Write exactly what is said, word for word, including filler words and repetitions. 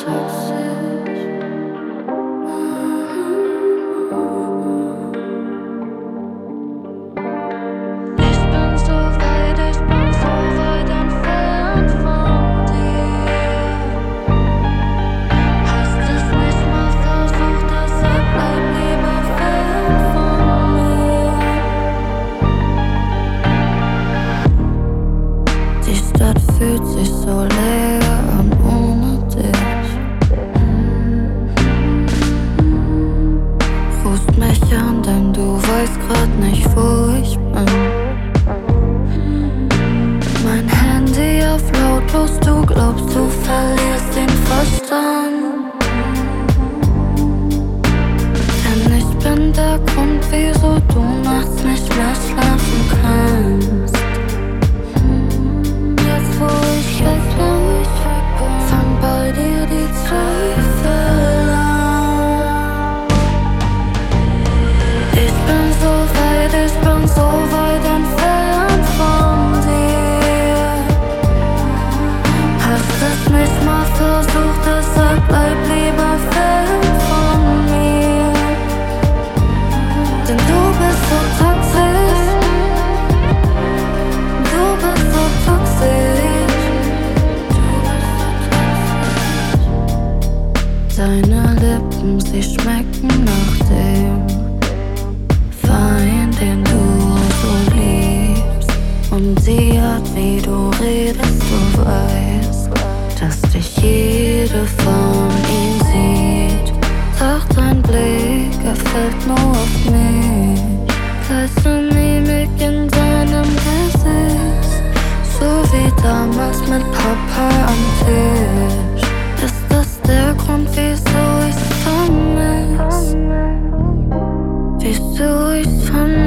Fühlt sich so leer an ohne dich. Rufst mich an, denn du weißt grad nicht, wo ich bin. Mein Handy auf lautlos, du glaubst, du verlierst den Verstand. Denn ich bin der Grund, wieso du nachts nicht mehr schlafen kannst. Wo ich weg bin, fang bei dir die Zweifel an. Ich bin so weit, ich bin so weit entfernt von dir. Hast es nicht mal versucht, deshalb bleib lieber fern von mir. Denn du bist so toxisch, du bist so toxisch. Deine Lippen, sie schmecken nach dem Wein, den du so liebst. Und die Art, wie du redest, du weißt, dass dich jede von ihm sieht. Doch dein Blick, er fällt nur auf mich. Leise Mimik in deinem Gesicht, so wie damals mit Papa am Tisch. Ist das der Grund, wieso ich's vermiss? Wieso ich's vermiss?